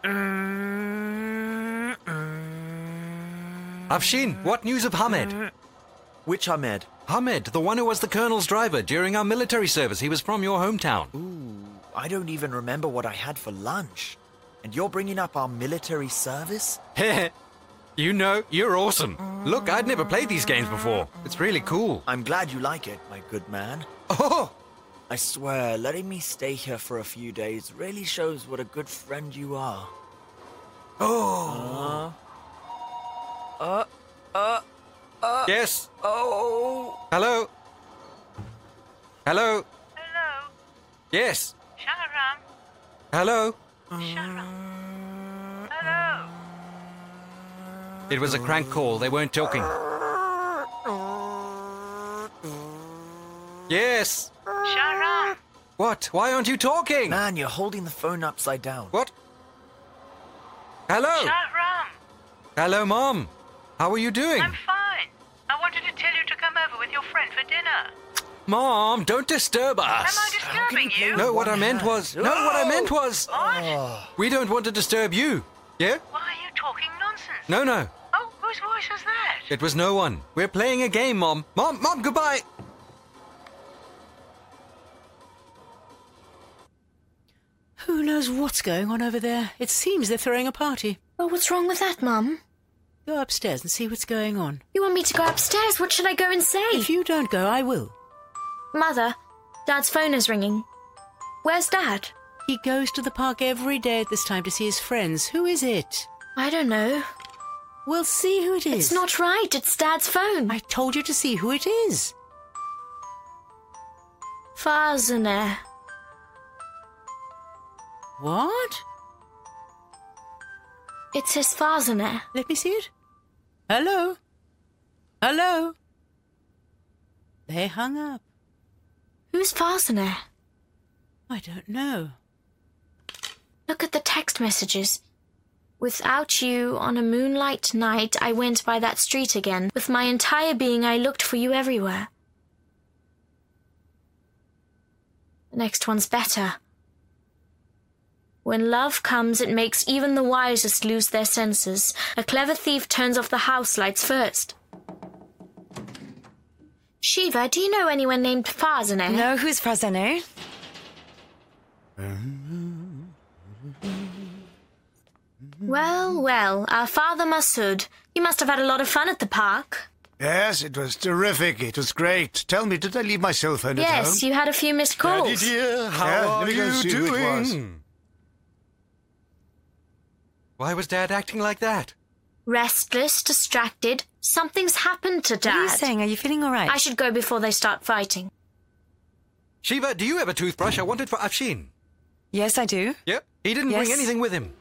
Afshin, what news of Hamed? Which Hamed? Hamed, the one who was the colonel's driver during our military service. He was from your hometown. Ooh, I don't even remember what I had for lunch. And you're bringing up our military service? Heh. You know, you're awesome. Look, I'd never played these games before. It's really cool. I'm glad you like it, my good man. Oh! I swear, letting me stay here for a few days really shows what a good friend you are. Oh! Yes? Oh! Hello? Hello? Hello, Yes? Shahram. Hello? Shahram. Hello. It was a crank call. They weren't talking. Yes? Shahram. What? Why aren't you talking? Man, you're holding the phone upside down. What? Hello? Shahram. Hello, Mom. How are you doing? I'm fine. I wanted to tell you to come over with your friend for dinner. Mom, don't disturb us. Am I disturbing play you? with No, what one I meant hand? was... No, what I meant was... What? We don't want to disturb you. Yeah? Why are you talking nonsense? No, no. Oh, whose voice was that? It was no one. We're playing a game, Mom. Mom, goodbye. Who knows what's going on over there? It seems they're throwing a party. Oh, what's wrong with that, Mum? Go upstairs and see what's going on. You want me to go upstairs? What should I go and say? If you don't go, I will. Mother, Dad's phone is ringing. Where's Dad? He goes to the park every day at this time to see his friends. Who is it? I don't know. We'll see who it is. It's not right. It's Dad's phone. I told you to see who it is. Farzaneh. What? It says Farzaneh. Let me see it. Hello? Hello? They hung up. Who's Farzaneh? I don't know. Look at the text messages. Without you, on a moonlight night, I went by that street again. With my entire being, I looked for you everywhere. The next one's better. When love comes, it makes even the wisest lose their senses. A clever thief turns off the house lights first. Shiva, do you know anyone named Farzaneh? No, who's Farzaneh? Well, well, our father Masood. You must have had a lot of fun at the park. Yes, it was terrific. It was great. Tell me, did I leave my cell phone at home? Yes, you had a few missed calls. Daddy dear, how Yeah, let are me go you see who it was. doing? Why was Dad acting like that? Restless, distracted. Something's happened to Dad. What are you saying? Are you feeling all right? I should go before they start fighting. Shiva, do you have a toothbrush? I want it for Afshin. Yes, I do. Yep. He didn't Yes. bring anything with him.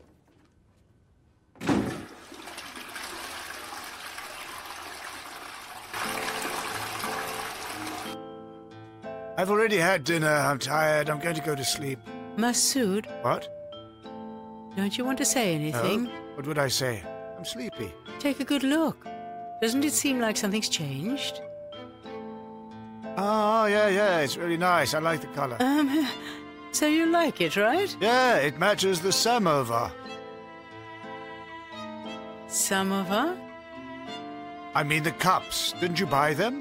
I've already had dinner. I'm tired. I'm going to go to sleep. Masood, What? don't you want to say anything? No? What would I say? I'm sleepy. Take a good look. Doesn't it seem like something's changed? Oh, yeah. It's really nice. I like the color. So you like it, right? Yeah, it matches the samovar. Samovar? I mean the cups. Didn't you buy them?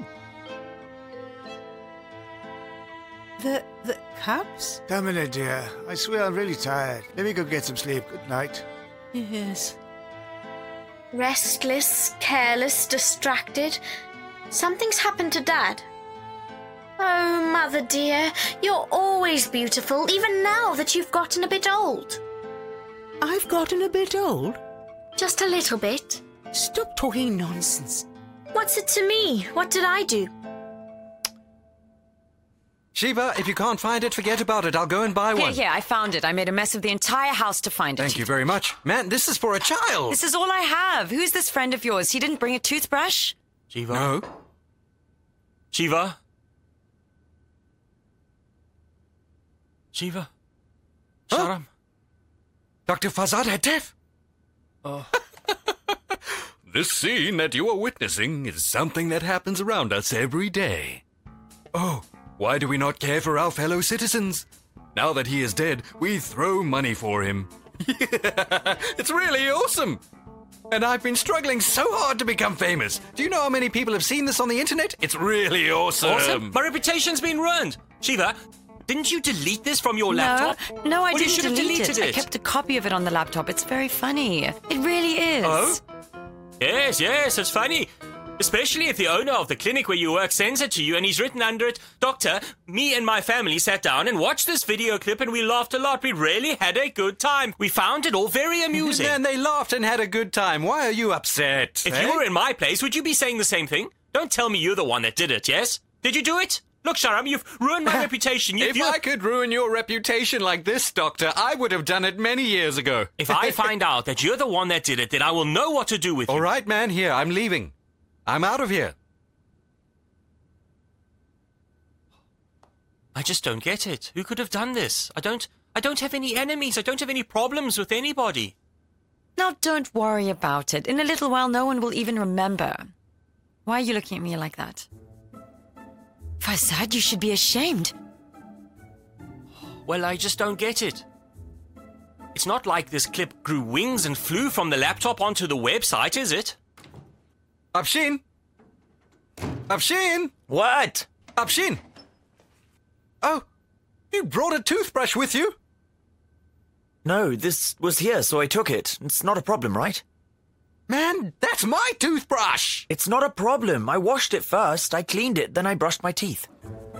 The cups? Damn dear. I swear I'm really tired. Let me go get some sleep. Good night. Yes. Restless, careless, distracted. Something's happened to Dad. Oh, Mother dear, you're always beautiful, even now that you've gotten a bit old. I've gotten a bit old. Just a little bit. Stop talking nonsense. What's it to me? What did I do? Shiva, if you can't find it, forget about it. I'll go and buy one. Here, I found it. I made a mess of the entire house to find it. Thank you very much. Man, this is for a child. This is all I have. Who's this friend of yours? He didn't bring a toothbrush? Shiva? No. Shiva? Shiva? Huh? Shahram? Dr. Fazad Hatef? This scene that you are witnessing is something that happens around us every day. Oh, why do we not care for our fellow citizens? Now that he is dead, we throw money for him. It's really awesome. And I've been struggling so hard to become famous. Do you know how many people have seen this on the internet? It's really awesome. Awesome? My reputation's been ruined. Shiva, didn't you delete this from your laptop? No, I Well, you didn't should have delete deleted it. I it. kept a copy of it on the laptop. It's very funny. It really is. Oh? Yes, it's funny. Especially if the owner of the clinic where you work sends it to you and he's written under it, Doctor, me and my family sat down and watched this video clip and we laughed a lot. We really had a good time. We found it all very amusing. Man, they laughed and had a good time. Why are you upset? If you were in my place, would you be saying the same thing? Don't tell me you're the one that did it, yes? Did you do it? Look, Sharam, you've ruined my reputation. If I could ruin your reputation like this, Doctor, I would have done it many years ago. If I find out that you're the one that did it, then I will know what to do with you. All right, man, here, I'm leaving. I'm out of here. I just don't get it. Who could have done this? I don't have any enemies. I don't have any problems with anybody. Now, don't worry about it. In a little while, no one will even remember. Why are you looking at me like that? Farzad, you should be ashamed. Well, I just don't get it. It's not like this clip grew wings and flew from the laptop onto the website, is it? Afshin? Afshin? What? Afshin? Oh, you brought a toothbrush with you? No, this was here, so I took it. It's not a problem, right? Man, that's my toothbrush! It's not a problem. I washed it first, I cleaned it, then I brushed my teeth.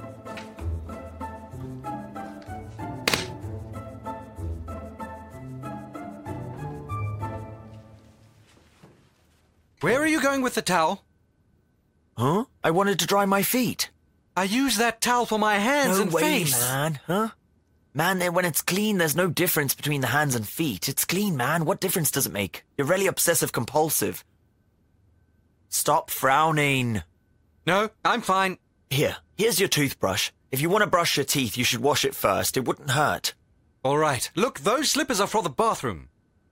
Where are you going with the towel? Huh? I wanted to dry my feet. I use that towel for my hands No and way, face. man, huh? Man, when it's clean, there's no difference between the hands and feet. It's clean, man. What difference does it make? You're really obsessive-compulsive. Stop frowning. No, I'm fine. Here's your toothbrush. If you want to brush your teeth, you should wash it first. It wouldn't hurt. All right. Look, those slippers are for the bathroom.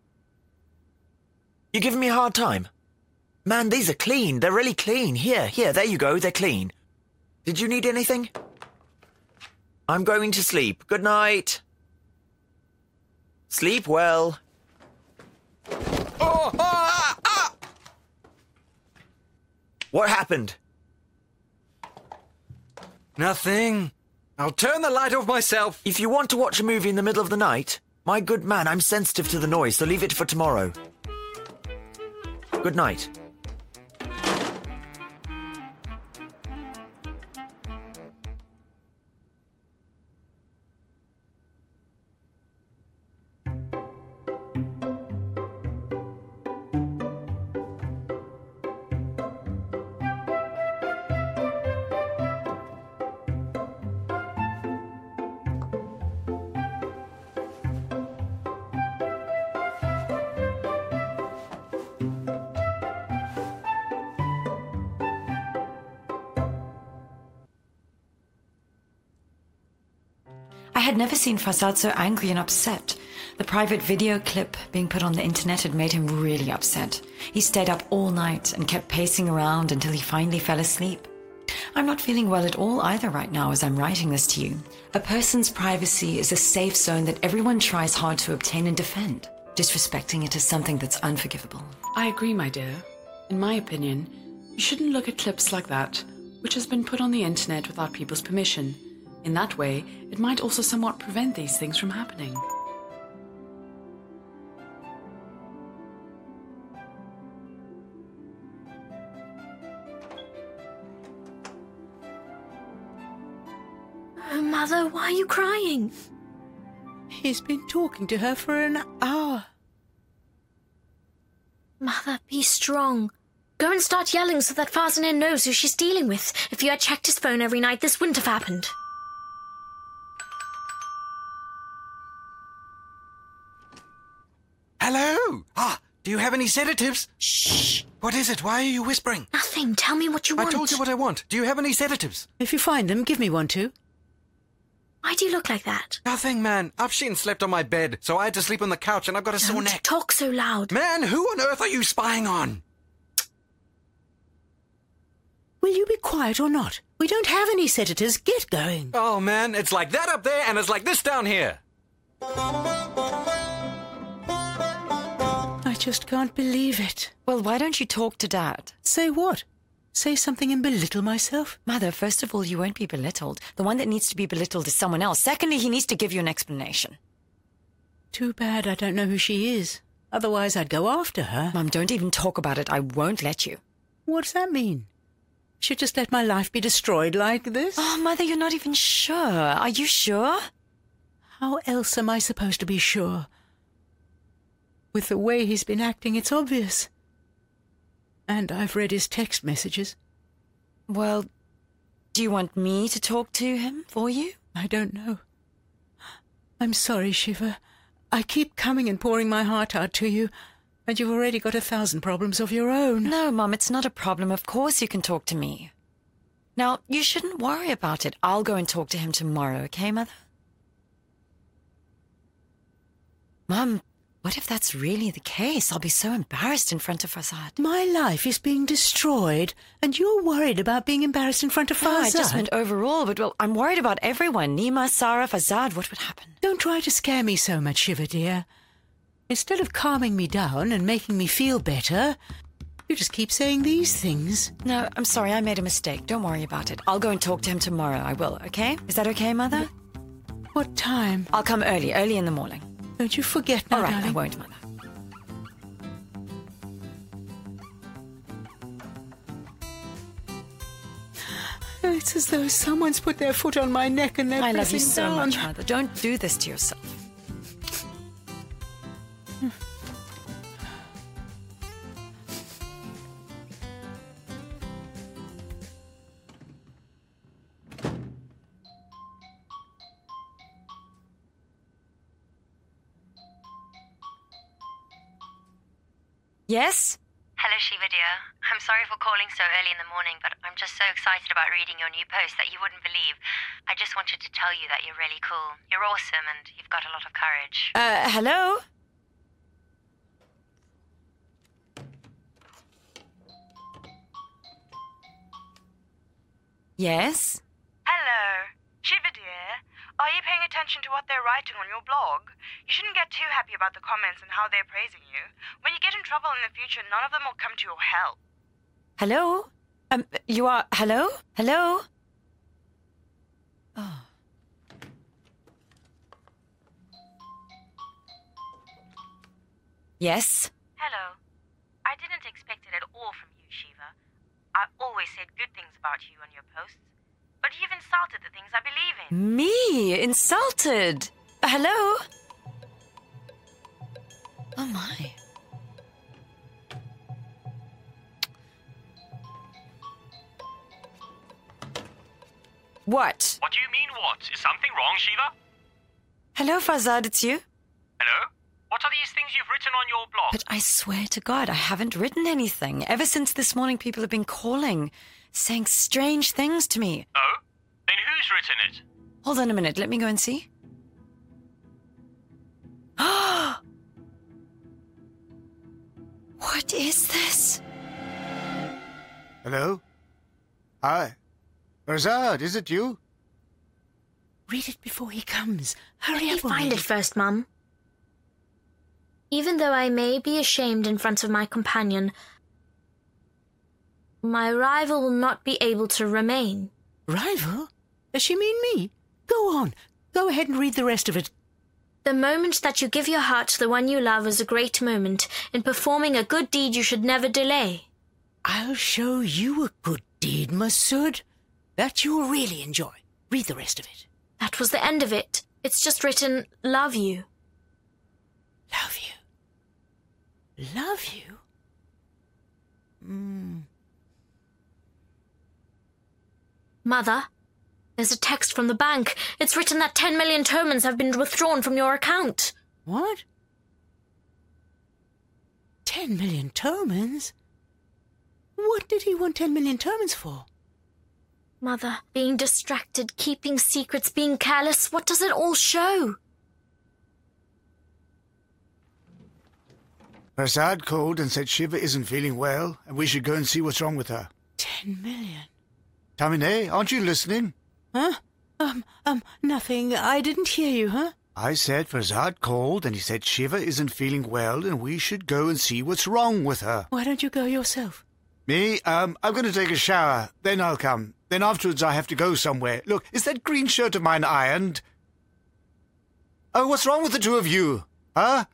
You giving me a hard time? Man, these are clean. They're really clean. Here, there you go. They're clean. Did you need anything? I'm going to sleep. Good night. Sleep well. Oh, ah, ah! What happened? Nothing. I'll turn the light off myself. If you want to watch a movie in the middle of the night, my good man, I'm sensitive to the noise, so leave it for tomorrow. Good night. I had never seen Farzad so angry and upset. The private video clip being put on the internet had made him really upset. He stayed up all night and kept pacing around until he finally fell asleep. I'm not feeling well at all either right now as I'm writing this to you. A person's privacy is a safe zone that everyone tries hard to obtain and defend. Disrespecting it is something that's unforgivable. I agree, my dear. In my opinion, you shouldn't look at clips like that, which has been put on the internet without people's permission. In that way, it might also somewhat prevent these things from happening. Oh, Mother, why are you crying? He's been talking to her for an hour. Mother, be strong. Go and start yelling so that Farzaneh knows who she's dealing with. If you had checked his phone every night, this wouldn't have happened. Hello? Do you have any sedatives? Shh. What is it? Why are you whispering? Nothing. Tell me what you want. I told you what I want. Do you have any sedatives? If you find them, give me one too. Why do you look like that? Nothing, man. Afshin slept on my bed, so I had to sleep on the couch and I've got a sore Don't neck. talk so loud. Man, who on earth are you spying on? Will you be quiet or not? We don't have any sedatives. Get going. Oh, man, it's like that up there and it's like this down here. just can't believe it. Well, why don't you talk to Dad? Say what? Say something and belittle myself? Mother, first of all, you won't be belittled. The one that needs to be belittled is someone else. Secondly, he needs to give you an explanation. Too bad I don't know who she is. Otherwise, I'd go after her. Mum, don't even talk about it. I won't let you. What does that mean? Should just let my life be destroyed like this? Oh, Mother, you're not even sure. Are you sure? How else am I supposed to be sure? With the way he's been acting, it's obvious. And I've read his text messages. Well, do you want me to talk to him for you? I don't know. I'm sorry, Shiva. I keep coming and pouring my heart out to you, and you've already got 1,000 problems of your own. No, Mum, it's not a problem. Of course you can talk to me. Now, you shouldn't worry about it. I'll go and talk to him tomorrow, okay, Mother? Mum, what if that's really the case? I'll be so embarrassed in front of Farzad. My life is being destroyed, and you're worried about being embarrassed in front of Farzad. No, I just meant overall, but, well, I'm worried about everyone. Nima, Sarah, Farzad, what would happen? Don't try to scare me so much, Shiva, dear. Instead of calming me down and making me feel better, you just keep saying these things. No, I'm sorry, I made a mistake. Don't worry about it. I'll go and talk to him tomorrow. I will, okay? Is that okay, Mother? What time? I'll come early in the morning. Don't you forget now, All right, darling. I won't, Mother. It's as though someone's put their foot on my neck and they're I love pressing you so down. much, Mother. Don't do this to yourself. Yes? Hello, Shiva dear. I'm sorry for calling so early in the morning, but I'm just so excited about reading your new post that you wouldn't believe. I just wanted to tell you that you're really cool. You're awesome and you've got a lot of courage. Hello? Yes? Hello. Shiva dear, are you paying attention to what they're writing on your blog? You shouldn't get too happy about the comments and how they're praising you. When you get in trouble in the future, none of them will come to your help. Hello? You are... Hello? Hello? Oh. Yes? Hello. I didn't expect it at all from you, Shiva. I always said good things about you on your posts. But you've insulted the things I believe in. Me? Insulted? Hello? Oh, my. What? What do you mean, what? Is something wrong, Shiva? Hello, Farzad, it's you? Hello? What are these things you've written on your blog? But I swear to God, I haven't written anything. Ever since this morning, people have been calling, saying strange things to me. Oh? Then who's written it? Hold on a minute, let me go and see. What is this? Hello? Hi. Farzad, is it you? Read it before he comes. Hurry Let me up. find it first, Mum. Even though I may be ashamed in front of my companion, my rival will not be able to remain. Rival? Does she mean me? Go on. Go ahead and read the rest of it. The moment that you give your heart to the one you love is a great moment. In performing a good deed, you should never delay. I'll show you a good deed, Masood. That you'll really enjoy. Read the rest of it. That was the end of it. It's just written, love you. Love you. Love you? Mother, there's a text from the bank. It's written that 10 million Tomans have been withdrawn from your account. What? 10 million Tomans? What did he want 10 million Tomans for? Mother, being distracted, keeping secrets, being careless, what does it all show? Farzad called and said Shiva isn't feeling well and we should go and see what's wrong with her. 10 million? Tamine, aren't you listening? Huh? Nothing. I didn't hear you, huh? I said Farzad called and he said Shiva isn't feeling well and we should go and see what's wrong with her. Why don't you go yourself? Me? I'm going to take a shower. Then I'll come. Then afterwards I have to go somewhere. Look, is that green shirt of mine ironed? Oh, what's wrong with the two of you? Huh?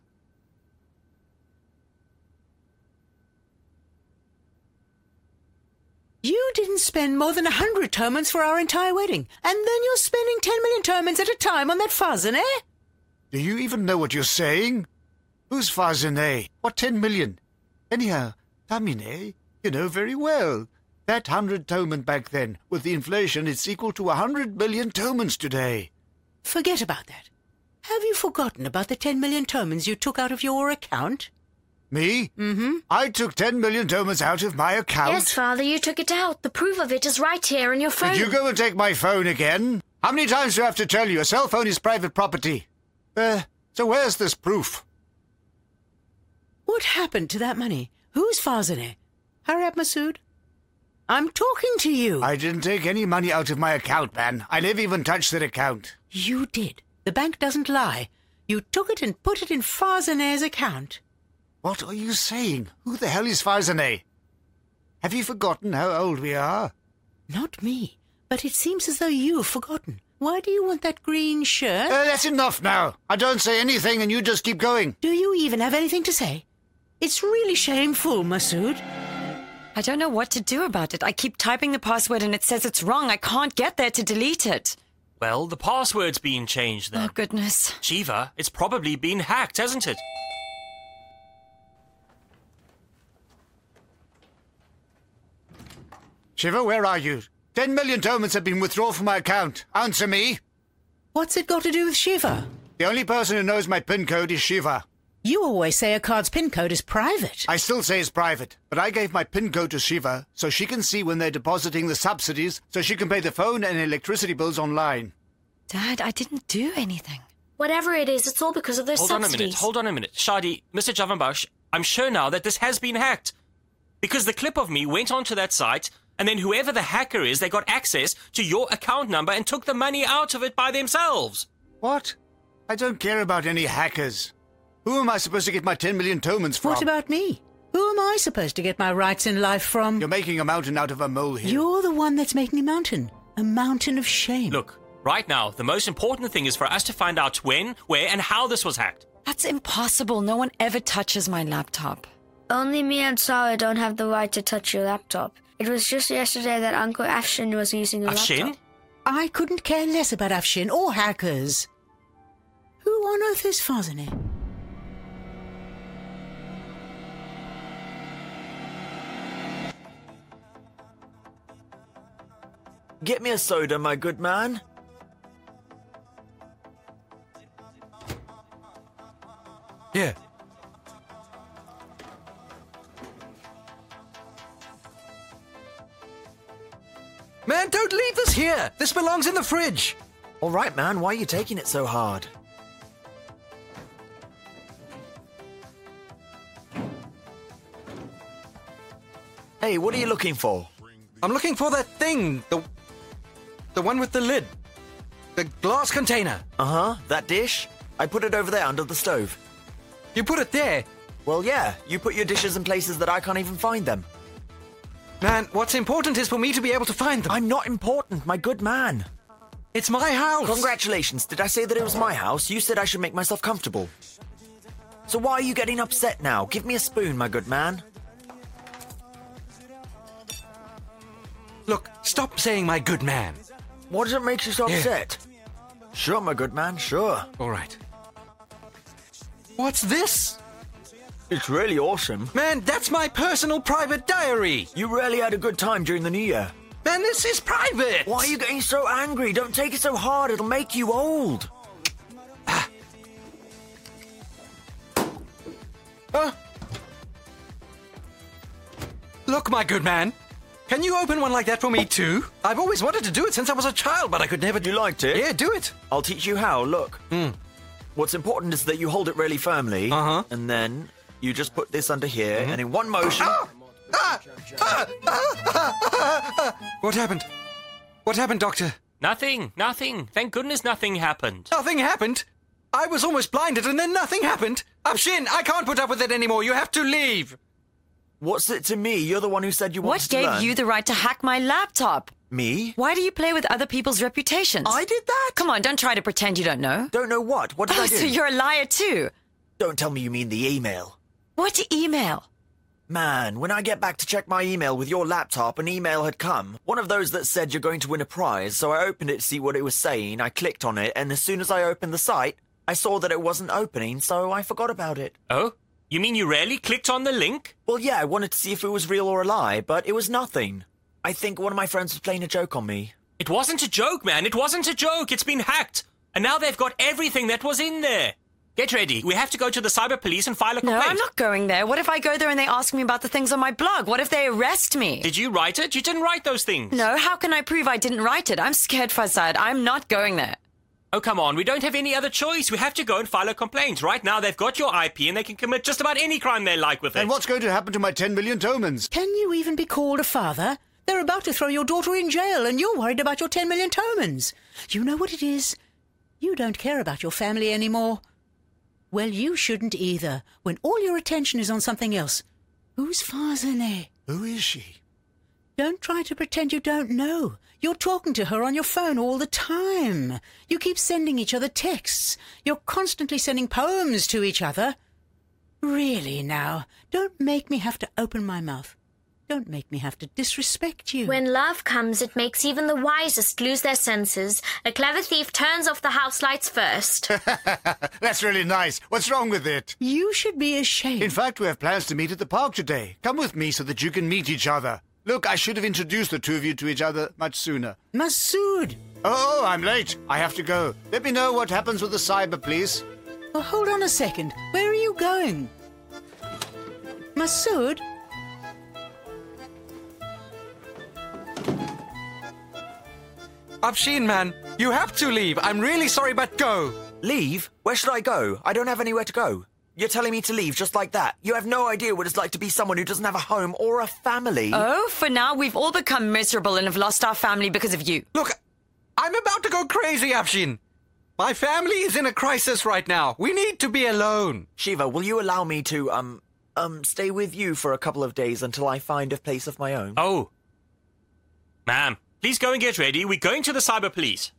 You didn't spend more than 100 Tomans for our entire wedding, and then you're spending 10 million Tomans at a time on that Farzaneh? Do you even know what you're saying? Who's Farzaneh? What 10 million? Anyhow, Tamine, you know very well. That 100 Toman back then, with the inflation, it's equal to 100 million Tomans today. Forget about that. Have you forgotten about the 10 million Tomans you took out of your account? Me? Mm-hmm. I took 10 million Tomans out of my account. Yes, Father, you took it out. The proof of it is right here on your phone. Did you go and take my phone again? How many times do I have to tell you? A cell phone is private property. So where's this proof? What happened to that money? Who's Farzaneh? Harab Masood? I'm talking to you. I didn't take any money out of my account, man. I never even touched that account. You did. The bank doesn't lie. You took it and put it in Farzaneh's account. What are you saying? Who the hell is Farzaneh? Have you forgotten how old we are? Not me, but it seems as though you've forgotten. Why do you want that green shirt? That's enough now. I don't say anything and you just keep going. Do you even have anything to say? It's really shameful, Masood. I don't know what to do about it. I keep typing the password and it says it's wrong. I can't get there to delete it. Well, the password's been changed then. Oh, goodness. Shiva, it's probably been hacked, hasn't it? Shiva, where are you? 10 million Tomans have been withdrawn from my account. Answer me. What's it got to do with Shiva? The only person who knows my PIN code is Shiva. You always say a card's PIN code is private. I still say it's private, but I gave my PIN code to Shiva so she can see when they're depositing the subsidies so she can pay the phone and electricity bills online. Dad, I didn't do anything. Whatever it is, it's all because of those subsidies. Hold on a minute. Shadi, Mr. Javanbakhsh, I'm sure now that this has been hacked. Because the clip of me went onto that site, and then whoever the hacker is, they got access to your account number and took the money out of it by themselves. What? I don't care about any hackers. Who am I supposed to get my 10 million Tomans from? What about me? Who am I supposed to get my rights in life from? You're making a mountain out of a molehill. You're the one that's making a mountain of shame. Look, right now, the most important thing is for us to find out when, where, and how this was hacked. That's impossible. No one ever touches my laptop. Only me and Sarah don't have the right to touch your laptop. It was just yesterday that Uncle Afshin was using the laptop. I couldn't care less about Afshin or hackers. Who on earth is Farzaneh? Get me a soda, my good man. Yeah. Man, don't leave this here! This belongs in the fridge! All right, man, why are you taking it so hard? Hey, what are you looking for? I'm looking for that thing, the one with the lid. The glass container. Uh-huh, that dish? I put it over there under the stove. You put it there? Well, yeah, you put your dishes in places that I can't even find them. Man, what's important is for me to be able to find them. I'm not important, my good man. It's my house. Congratulations. Did I say that it was my house? You said I should make myself comfortable. So why are you getting upset now? Give me a spoon, my good man. Look, stop saying my good man. What does it make you so upset? Sure, my good man, sure. All right. What's this? It's really awesome. Man, that's my personal private diary. You really had a good time during the New Year. Man, this is private. Why are you getting so angry? Don't take it so hard. It'll make you old. Look, my good man. Can you open one like that for me too? I've always wanted to do it since I was a child, but I could never... You liked it? Yeah, do it. I'll teach you how. Look. What's important is that you hold it really firmly. Uh-huh. And then you just put this under here, and in one motion... What happened? What happened, Doctor? Nothing. Thank goodness nothing happened. Nothing happened? I was almost blinded and then nothing happened. Afshin, I can't put up with it anymore. You have to leave. What's it to me? You're the one who said you wanted What to learn. gave you the right to hack my laptop? Me? Why do you play with other people's reputations? I did that? Come on, don't try to pretend you don't know. Don't know what? What did I do? So you're a liar too. Don't tell me you mean the email. What email? Man, when I get back to check my email with your laptop, an email had come. One of those that said you're going to win a prize, so I opened it to see what it was saying, I clicked on it, and as soon as I opened the site, I saw that it wasn't opening, so I forgot about it. Oh? You mean you really clicked on the link? Well, yeah, I wanted to see if it was real or a lie, but it was nothing. I think one of my friends was playing a joke on me. It wasn't a joke, man. It wasn't a joke. It's been hacked. And now they've got everything that was in there. Get ready. We have to go to the cyber police and file a complaint. No, I'm not going there. What if I go there and they ask me about the things on my blog? What if they arrest me? Did you write it? You didn't write those things. No, how can I prove I didn't write it? I'm scared, Farzad. I'm not going there. Oh, come on. We don't have any other choice. We have to go and file a complaint. Right now, they've got your IP and they can commit just about any crime they like with it. And what's going to happen to my 10 million Tomans? Can you even be called a father? They're about to throw your daughter in jail and you're worried about your 10 million Tomans. You know what it is? You don't care about your family anymore. Well, you shouldn't either, when all your attention is on something else. Who's Farzaneh? Who is she? Don't try to pretend you don't know. You're talking to her on your phone all the time. You keep sending each other texts. You're constantly sending poems to each other. Really now, don't make me have to open my mouth. Don't make me have to disrespect you. When love comes, it makes even the wisest lose their senses. A clever thief turns off the house lights first. That's really nice. What's wrong with it? You should be ashamed. In fact, we have plans to meet at the park today. Come with me so that you can meet each other. Look, I should have introduced the two of you to each other much sooner. Masood! Oh, I'm late. I have to go. Let me know what happens with the cyber, please. Oh, hold on a second. Where are you going? Masood? Afshin, man, you have to leave. I'm really sorry, but go. Leave? Where should I go? I don't have anywhere to go. You're telling me to leave just like that? You have no idea what it's like to be someone who doesn't have a home or a family. Oh, for now, we've all become miserable and have lost our family because of you. Look, I'm about to go crazy, Afshin. My family is in a crisis right now. We need to be alone. Shiva, will you allow me to, stay with you for a couple of days until I find a place of my own? Oh. Ma'am, please go and get ready. We're going to the cyber police.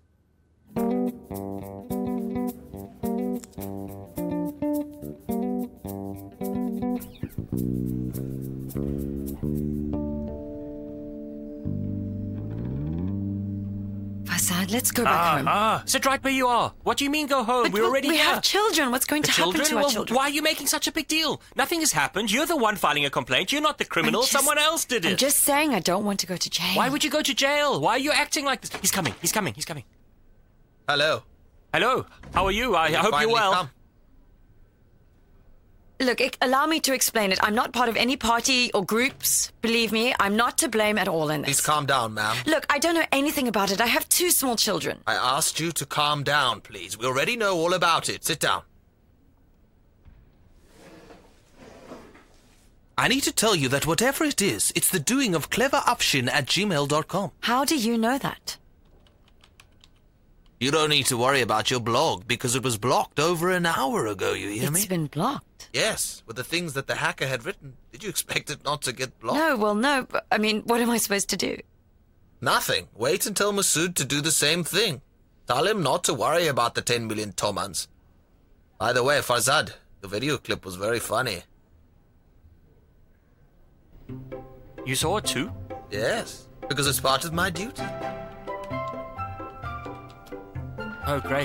Farzad, let's go back home. Sit right where you are. What do you mean go home? But We're already we here. have children. What's going to happen to our children? Why are you making such a big deal? Nothing has happened. You're the one filing a complaint. You're not the criminal. Someone else did it. I'm just saying I don't want to go to jail. Why would you go to jail? Why are you acting like this? He's coming. He's coming. He's coming. Hello. Hello. How are you? I hope you're well. Come. Look, allow me to explain it. I'm not part of any party or groups. Believe me, I'm not to blame at all in this. Please calm down, ma'am. Look, I don't know anything about it. I have 2 small children. I asked you to calm down, please. We already know all about it. Sit down. I need to tell you that whatever it is, it's the doing of cleverupshin@gmail.com. How do you know that? You don't need to worry about your blog because it was blocked over an hour ago, you hear me? It's been blocked. Yes, with the things that the hacker had written. Did you expect it not to get blocked? No. But, I mean, what am I supposed to do? Nothing. Wait until Masood to do the same thing. Tell him not to worry about the 10 million Tomans. By the way, Farzad, the video clip was very funny. You saw it too? Yes, because it's part of my duty. Oh, great.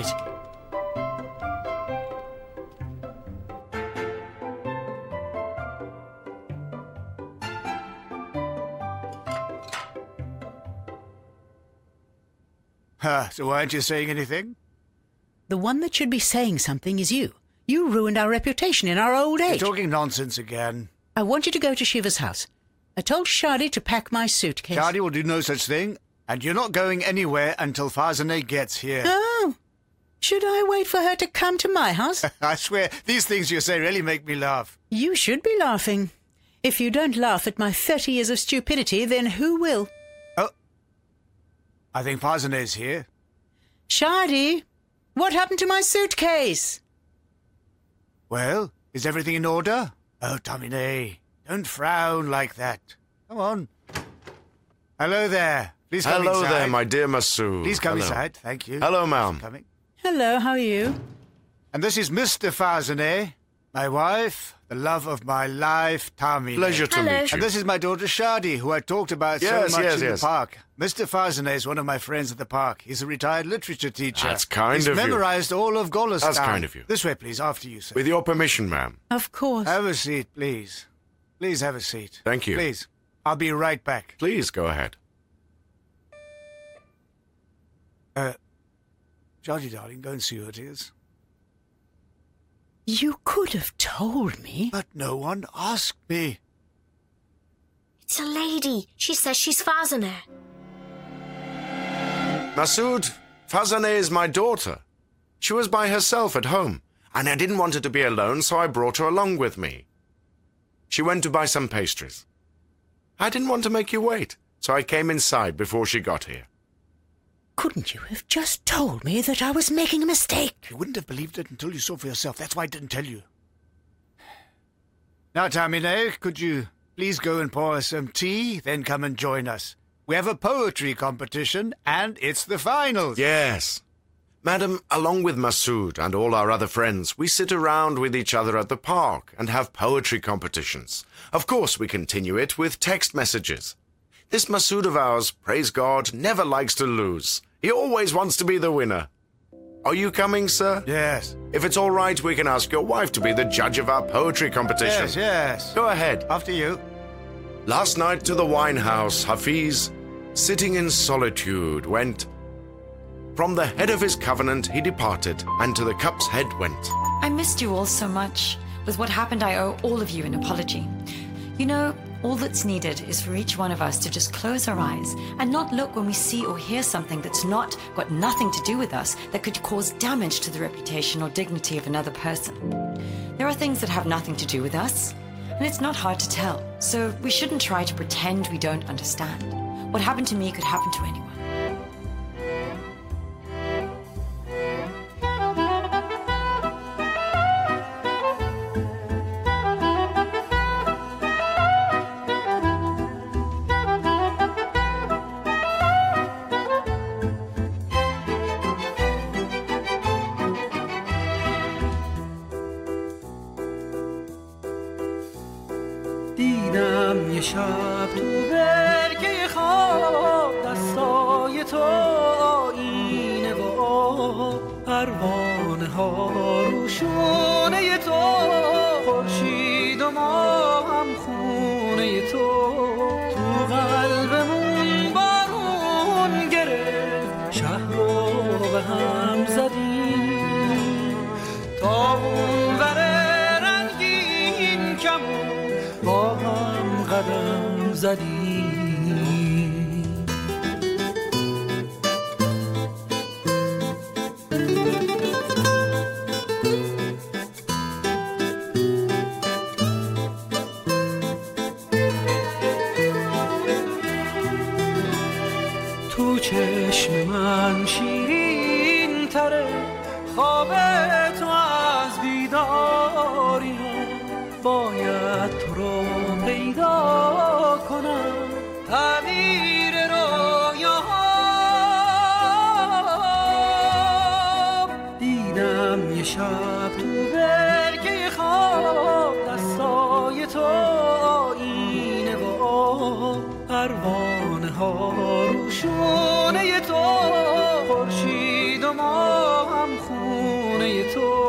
So why aren't you saying anything? The one that should be saying something is you. You ruined our reputation in our old age. You're talking nonsense again. I want you to go to Shiva's house. I told Shadi to pack my suitcase. Shadi will do no such thing, and you're not going anywhere until Farzaneh gets here. Oh, should I wait for her to come to my house? I swear, these things you say really make me laugh. You should be laughing. If you don't laugh at my 30 years of stupidity, then who will? Oh, I think Farzaneh's here. Shadi, What happened to my suitcase? Well, is everything in order? Oh, Tamine, don't frown like that. Come on. Hello there. Please come Hello inside. there, my dear Masood. Please come Hello. inside. Thank you. Hello, ma'am. Coming. Hello, how are you? And this is Mr. Farzaneh, my wife, the love of my life, Tamine. Pleasure to meet you. And this is my daughter Shadi, who I talked about Yes, so much yes, in yes. the park. Mr. Farzaneh is one of my friends at the park. He's a retired literature teacher. That's kind He's of you. memorized all of Golistan. That's kind of you. This way, please. After you, sir. With your permission, ma'am. Of course. Have a seat, please. Please have a seat. Thank you. Please. I'll be right back. Please go ahead. Shadi, darling, go and see who it is. You could have told me. But no one asked me. It's a lady. She says she's Farzaneh. Masood, Farzaneh is my daughter. She was by herself at home, and I didn't want her to be alone, so I brought her along with me. She went to buy some pastries. I didn't want to make you wait, so I came inside before she got here. Couldn't you have just told me that I was making a mistake? You wouldn't have believed it until you saw for yourself. That's why I didn't tell you. Now, Tamine, could you please go and pour us some tea, then come and join us? We have a poetry competition, and it's the finals. Yes. Madam, along with Masood and all our other friends, we sit around with each other at the park and have poetry competitions. Of course, we continue it with text messages. This Masood of ours, praise God, never likes to lose. He always wants to be the winner. Are you coming, sir? Yes. If it's all right, we can ask your wife to be the judge of our poetry competition. Yes, yes. Go ahead. After you. Last night to the wine house, Hafiz, sitting in solitude, went. From the head of his covenant he departed, and to the cup's head went. I missed you all so much. With what happened, I owe all of you an apology. You know, all that's needed is for each one of us to just close our eyes and not look when we see or hear something that's got nothing to do with us, that could cause damage to the reputation or dignity of another person. There are things that have nothing to do with us, and it's not hard to tell, so we shouldn't try to pretend we don't understand. What happened to me could happen to anyone. دیدم یه شب تو برگه خواب دستای تو آینه و آب پروانه ها روشونه تو خورشید و ما هم خونه تو تو قلبمون بارون گرفت شهر رو به هم زدیم تا اون وره رنگین کمون با هم قدم زدیم تو چشم من شیرین تره خواب تو از بیداری باید تو رو پیدا کنم تعبیر رویاهام دیدم یه شب تو برگه خواب دستای تو آینه و آب پروانه ها روشونه تو خورشید و ما هم خونه تو